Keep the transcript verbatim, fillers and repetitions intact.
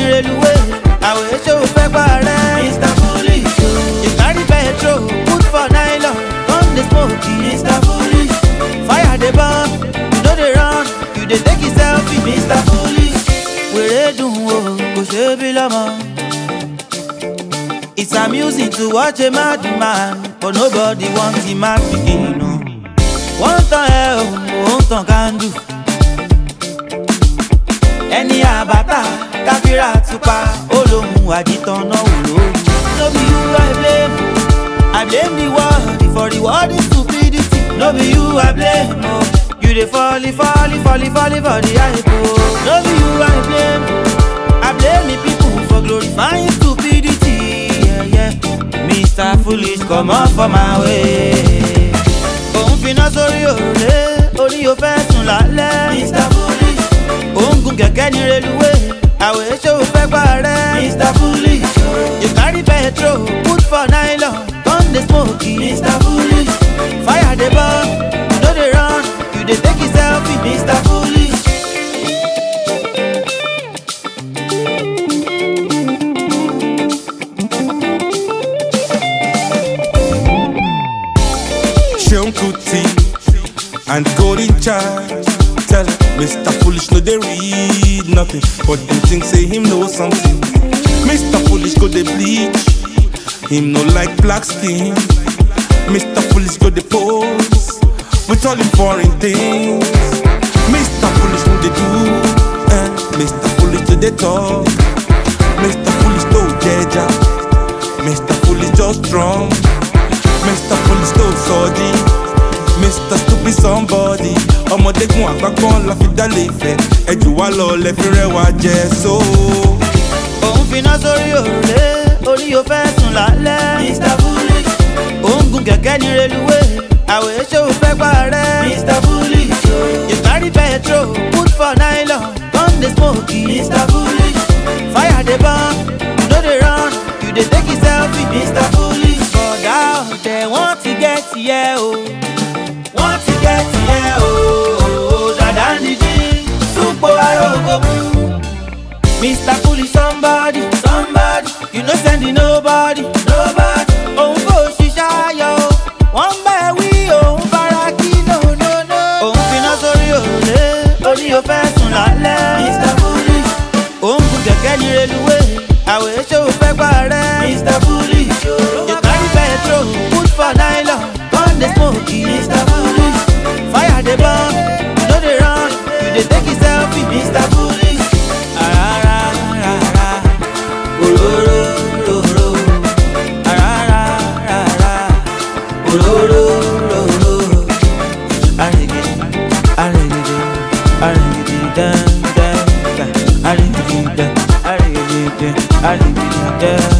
railway. I will show fake bare. Mister Foolish, you carry petrol, put for nylon, on the smoky. Mister Foolish, fire the bomb, you know they run, you they take a selfie. Mister Foolish, we're doing go shebi lama. It's amusing to watch a mad man, but nobody wants him mad begin. No. One time, one time can do. Any abata, kafira tupa, olomu ajitan no ulo. No be you I blame, I blame the world for the world is stupidity. No be you I blame, oh. You dey folly, folly, folly, folly for the hype. Oh. No be you I blame, I blame the people for glorifying stupidity. Yeah, yeah. Mister Foolish, come up for my way. Òun finá sórí òrùlé, orí o fẹ́ sùn lálẹ́. Mister Foolish, òun gun kẹ̀kẹ́ ní railway, àwẹ̀ ṣé o fẹ́ parẹ́. Mister Foolish, you carry petrol, put for nylon, turn the smoky. Mister Foolish, fire the bomb, you no dey run, you dey take a selfie. Mister Foolish. Seun Kuti and Golden Child tell Mister Foolish no they read nothing, but them think say him know something. Mister Foolish go they bleach, him no like black skin. Mister Foolish go they pose with all him foreign things. Mister Foolish no they do, eh? Mister Foolish do they talk. Mister Foolish no deja, Mister Foolish just strong. Mister Foolish no sorry, Mister Stupid somebody. Ọmọdékun àgbàgbọ́n la fi dálé ìfẹ́, ẹjù wá lọ lẹ fi rẹwà jẹ so. Òun finá sórí òrùlé, orí o fẹ́ sùn lálẹ́. Mister Foolish, òun gun kẹ̀kẹ́ ní railway, àwẹ̀ ṣé o fẹ́ parẹ́. Mister Foolish, you carry petrol, put for nylon, turn the smoky. Mister Foolish, fire the bomb, you no dey run, you dey take a selfie. Mister Foolish, bọ̀dá ọ̀tẹ̀ wọ́n ti get here o, wọ́n ti get here o, dàdá nìjí, súpò arógo mú. Mister Foolish somebody, somebody, you no sending nobody, nobody. Òun kò ṣiṣẹ́ ayọ̀, wọ́n bẹ̀ wí òun fara kí no no no. Òun finá sórí òrùlé, orí o fẹ́ sùn lálẹ́. Mister Foolish, òun gun kẹ̀kẹ́ ní railway, àwẹ̀ ṣé o fẹ́ parẹ́. Mister Foolish, you carry petrol, put for nylon, turn the smoky. Mister Foolish, fire the bomb, you no dey run, you dey take a selfie. Mister Foolish, arara rara, ororo roro, arara rara, ororo roro, arigidi, arigidi, arigidi dan dan dan, arigidi dan, arigidi dan, arigidi dan.